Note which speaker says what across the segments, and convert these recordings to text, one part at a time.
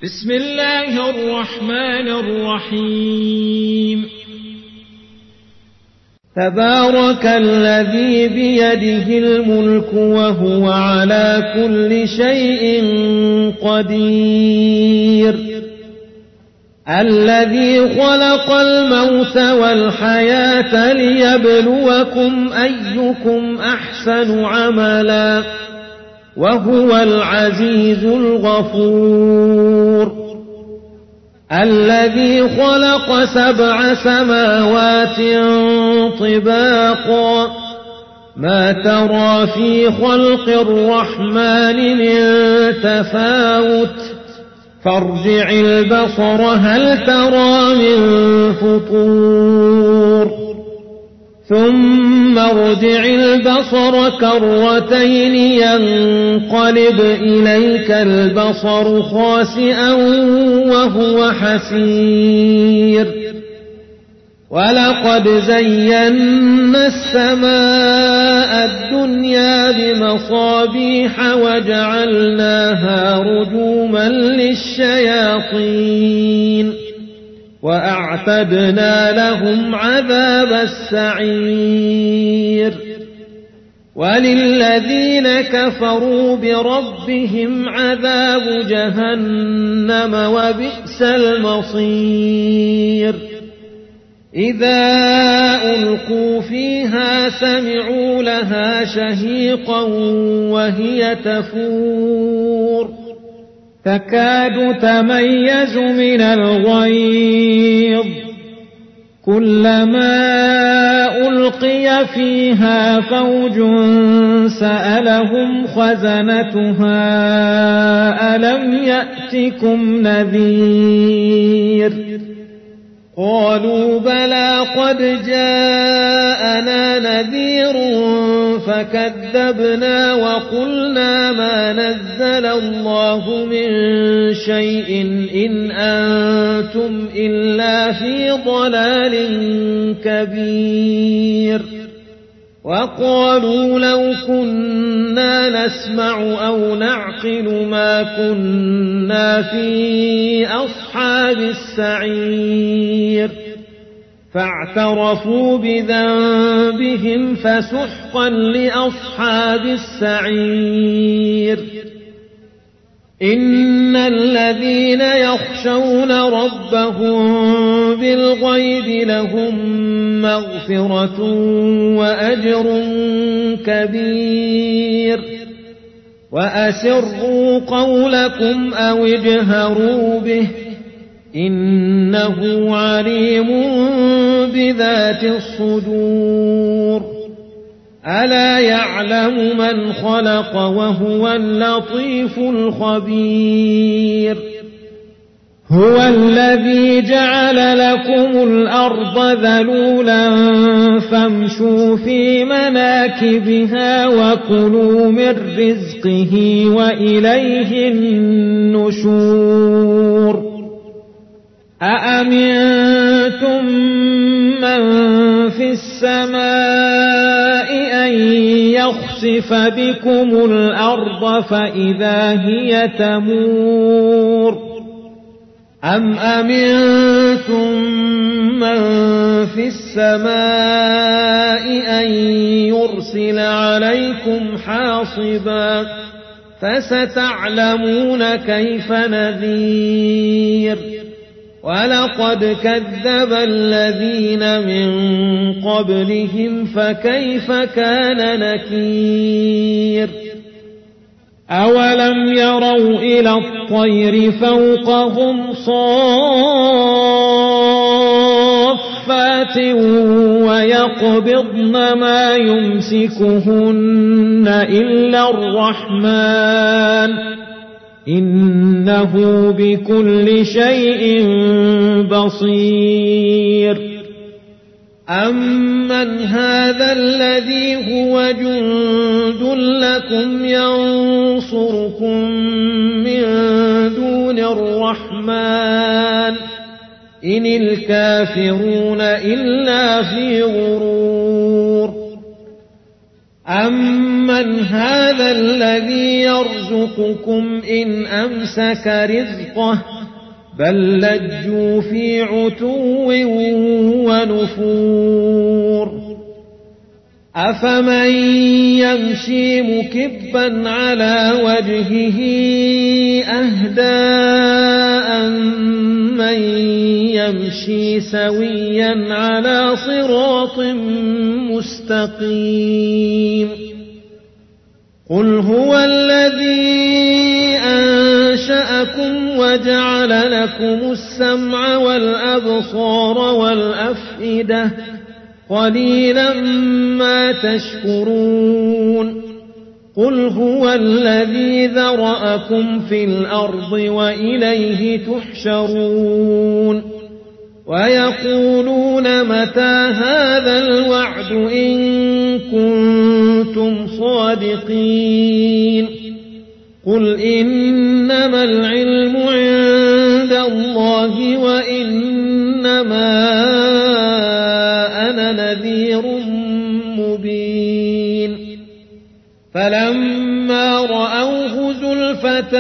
Speaker 1: بسم الله الرحمن الرحيم.
Speaker 2: تبارك الذي بيده الملك وهو على كل شيء قدير، الذي خلق الموت والحياة ليبلوكم أيكم أحسن عملا وهو العزيز الغفور، الذي خلق 7 سماوات طباقا ما ترى في خلق الرحمن من تفاوت فارجع البصر هل ترى من فطور ثم ارجع البصر كرتين ينقلب إليك البصر خاسئا وهو حسير، ولقد زينا السماء الدنيا بمصابيح وجعلناها رجوما للشياطين وأعتدنا لهم عذاب السعير، وللذين كفروا بربهم عذاب جهنم وبئس المصير. إذا ألقوا فيها سمعوا لها شهيقا وهي تفور تكاد تميز من الغيظ، كلما ألقي فيها فوج سألهم خزنتها ألم يأتكم نذير، قالوا بلى قد جاءنا نذير فكذبنا وقلنا ما نزل الله من شيء إن أنتم إلا في ضلال كبير، وقالوا لو كنا نسمع أو نعقل ما كنا في أصحاب السعير، فاعترفوا بذنبهم فسحقا لأصحاب السعير. إن الذين يخشون ربهم بالغيب لهم مغفرة وأجر كبير، وأسروا قولكم أو اجهروا به إنه عليم بذات الصدور. ألا يعلم من خلق وهو اللطيف الخبير. هو الذي جعل لكم الأرض ذلولا فامشوا في مناكبها وكلوا من رزقه وإليه النشور. أأمنتم من في السماء أن يخسف بكم الأرض فإذا هي تمور، أم أمنتم من في السماء أن يرسل عليكم حاصبا فستعلمون كيف نذير. ولقد كذب الذين من قبلهم فكيف كان نكير. أولم يروا إلى الطير فوقهم صافات ويقبضن ما يمسكهن إلا الرحمن إنه بكل شيء بصير. أمن هذا الذي هو جند لكم ينصركم من دون الرحمن إن الكافرون إلا في غرور. أمن أَمَّنْ هَذَا الَّذِي يَرْزُقُكُمْ إِنْ أَمْسَكَ رِزْقَهُ بَل لَّجُّوا فِي عُتُوٍّ ونفور أَفَمَن يَمْشِي مُكِبًّا عَلَى وَجْهِهِ أَهْدَىٰ أَمَّن يَمْشِي سَوِيًّا عَلَى صِرَاطٍ مُّسْتَقِيمٍ قُلْ هُوَ الَّذِي أَنشَأَكُمْ وَجَعَلَ لَكُمُ السَّمْعَ وَالْأَبْصَارَ وَالْأَفْئِدَةَ قَلِيلًا مَا تَشْكُرُونَ قُلْ هُوَ الَّذِي ذَرَأَكُمْ فِي الْأَرْضِ وَإِلَيْهِ تُحْشَرُونَ وَيَقُولُونَ مَتَىٰ هَٰذَا الْوَعْدُ إِن كُنتُمْ صَادِقِينَ قُلْ إِنَّمَا الْعِلْمُ عِندَ اللَّهِ وَإِنَّمَا أَنَا نَذِيرٌ مُّبِينٌ فَلَمَّا رَأَوْهُ زُلْفَةً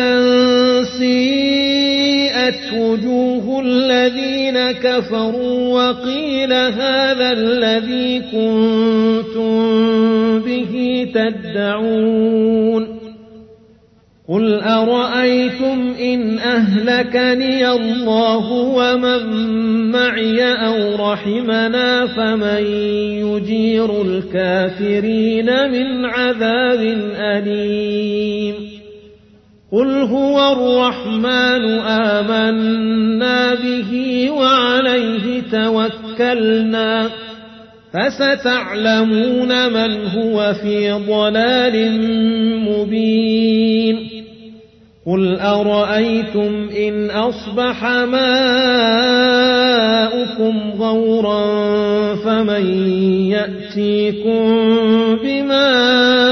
Speaker 2: سِيئَتْ وُجُوهُ الَّذِينَ كَفَرُوا وَقِيلَ هَٰذَا الَّذِي كُنتُم بِهِ تَدَّعُونَ قُلْ أَرَأَيْتُمْ إِنْ أَهْلَكَنِيَ اللَّهُ وَمَن مَّعِيَ أَوْ رَحِمَنَا فَمَن يُجِيرُ الْكَافِرِينَ مِنْ عَذَابٍ أَلِيمٍ قُلْ هُوَ الرَّحْمَٰنُ آمَنَّا بِهِ وَعَلَيْهِ تَوَكَّلْنَا فَسَتَعْلَمُونَ مَنْ هُوَ فِي ضَلَالٍ مُّبِينٍ قُلْ أَرَأَيْتُمْ إِنْ أَصْبَحَ مَاؤُكُمْ غَوْرًا فَمَن يَأْتِيكُم بِمَاءٍ